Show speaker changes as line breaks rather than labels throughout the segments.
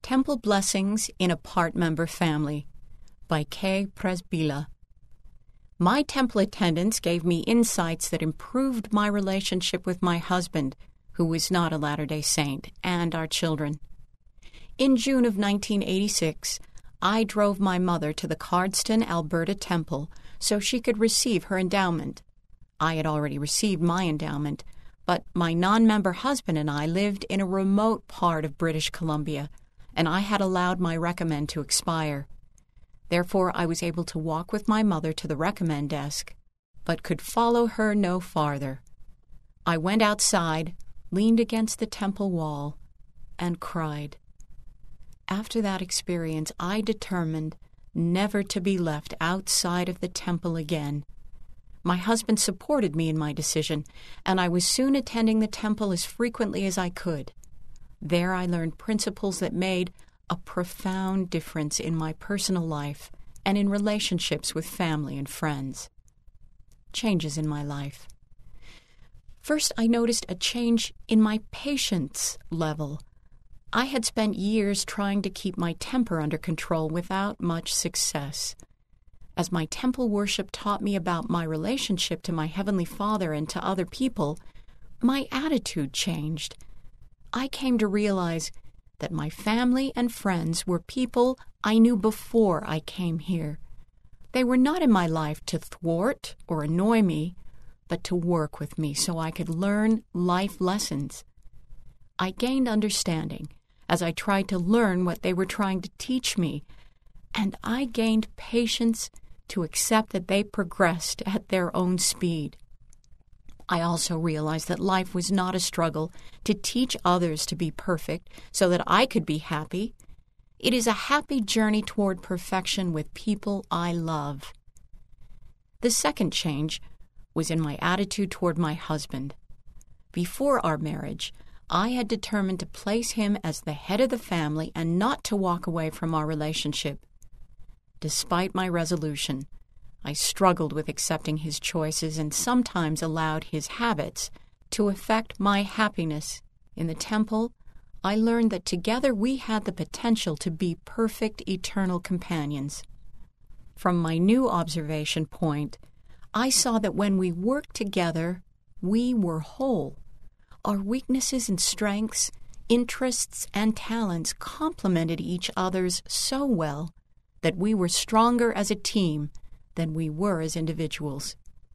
Temple Blessings in a Part-Member Family by Kay Presbila. My temple attendance gave me insights that improved my relationship with my husband, who was not a Latter-day Saint, and our children. In June of 1986, I drove my mother to the Cardston, Alberta Temple so she could receive her endowment. I had already received my endowment, but my non-member husband and I lived in a remote part of British Columbia, and I had allowed my recommend to expire. Therefore, I was able to walk with my mother to the recommend desk, but could follow her no farther. I went outside, leaned against the temple wall, and cried. After that experience, I determined never to be left outside of the temple again. My husband supported me in my decision, and I was soon attending the temple as frequently as I could. There I learned principles that made a profound difference in my personal life and in relationships with family and friends. Changes in my life. First, I noticed a change in my patience level. I had spent years trying to keep my temper under control without much success. As my temple worship taught me about my relationship to my Heavenly Father and to other people, my attitude changed. I came to realize that my family and friends were people I knew before I came here. They were not in my life to thwart or annoy me, but to work with me so I could learn life lessons. I gained understanding as I tried to learn what they were trying to teach me, and I gained patience to accept that they progressed at their own speed. I also realized that life was not a struggle to teach others to be perfect so that I could be happy. It is a happy journey toward perfection with people I love. The second change was in my attitude toward my husband. Before our marriage, I had determined to place him as the head of the family and not to walk away from our relationship. Despite my resolution, I struggled with accepting his choices and sometimes allowed his habits to affect my happiness. In the temple, I learned that together we had the potential to be perfect eternal companions. From my new observation point, I saw that when we worked together, we were whole. Our weaknesses and strengths, interests and talents complemented each other's so well that we were stronger as a team than we were as individuals.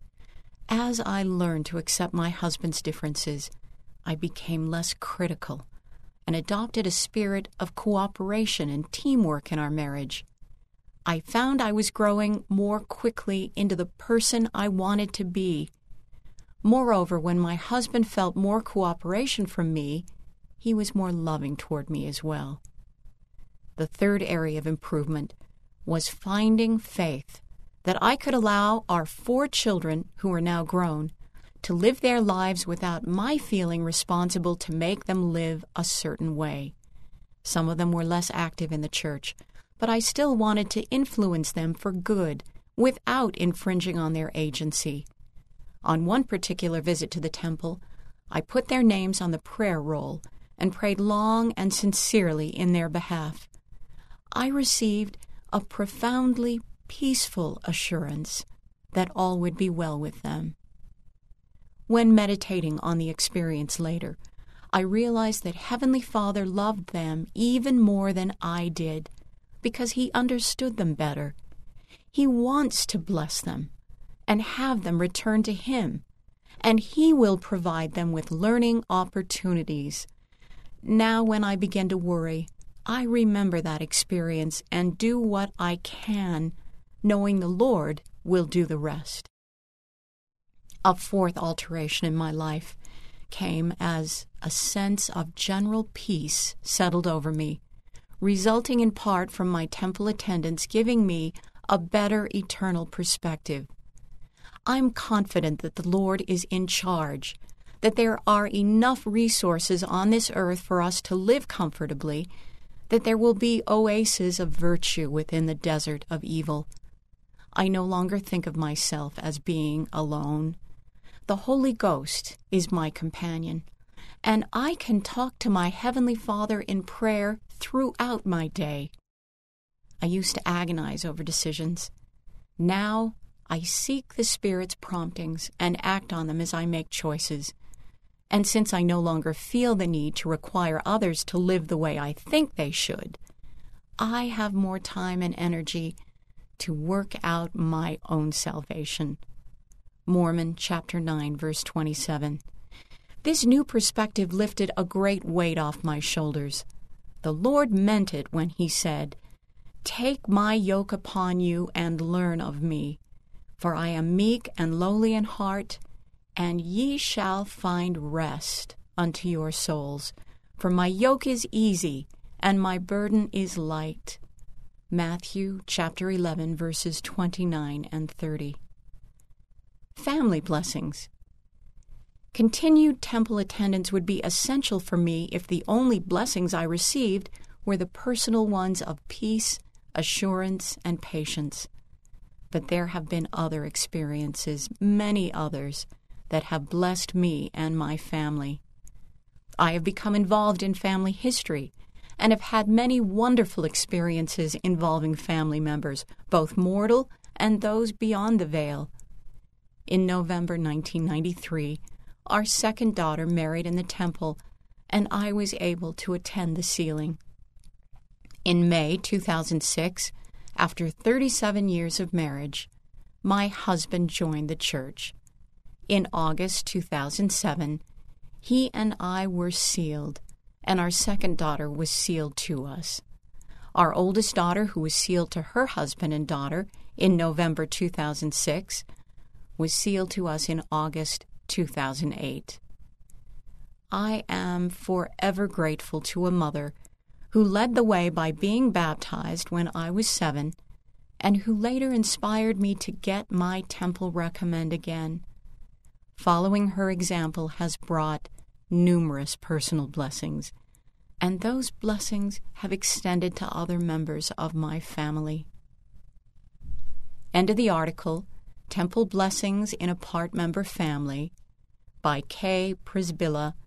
As I learned to accept my husband's differences, I became less critical and adopted a spirit of cooperation and teamwork in our marriage. I found I was growing more quickly into the person I wanted to be. Moreover, when my husband felt more cooperation from me, he was more loving toward me as well. The third area of improvement was finding faith that I could allow our 4 children, who are now grown, to live their lives without my feeling responsible to make them live a certain way. Some of them were less active in the church, but I still wanted to influence them for good without infringing on their agency. On one particular visit to the temple, I put their names on the prayer roll and prayed long and sincerely in their behalf. I received a profoundly peaceful assurance that all would be well with them. When meditating on the experience later, I realized that Heavenly Father loved them even more than I did because He understood them better. He wants to bless them and have them return to Him, and He will provide them with learning opportunities. Now, when I begin to worry, I remember that experience and do what I can, knowing the Lord will do the rest. A fourth alteration in my life came as a sense of general peace settled over me, resulting in part from my temple attendance giving me a better eternal perspective. I'm confident that the Lord is in charge, that there are enough resources on this earth for us to live comfortably, that there will be oases of virtue within the desert of evil. I no longer think of myself as being alone. The Holy Ghost is my companion, and I can talk to my Heavenly Father in prayer throughout my day. I used to agonize over decisions. Now I seek the Spirit's promptings and act on them as I make choices. And since I no longer feel the need to require others to live the way I think they should, I have more time and energy to work out my own salvation. Mormon chapter 9, verse 27. This new perspective lifted a great weight off my shoulders. The Lord meant it when He said, "Take my yoke upon you and learn of me, for I am meek and lowly in heart, and ye shall find rest unto your souls. For my yoke is easy, and my burden is light." Matthew chapter 11, verses 29 and 30. Family blessings. Continued temple attendance would be essential for me if the only blessings I received were the personal ones of peace, assurance, and patience. But there have been other experiences, many others, that have blessed me and my family. I have become involved in family history and have had many wonderful experiences involving family members, both mortal and those beyond the veil. In November 1993, our second daughter married in the temple, and I was able to attend the sealing. In May 2006, after 37 years of marriage, my husband joined the church. In August 2007, he and I were sealed, and our second daughter was sealed to us. Our oldest daughter, who was sealed to her husband and daughter in November 2006, was sealed to us in August 2008. I am forever grateful to a mother who led the way by being baptized when I was 7, and who later inspired me to get my temple recommend again. Following her example has brought numerous personal blessings, and those blessings have extended to other members of my family. End of the article, Temple Blessings in a Part Member Family, by Kay Przybilla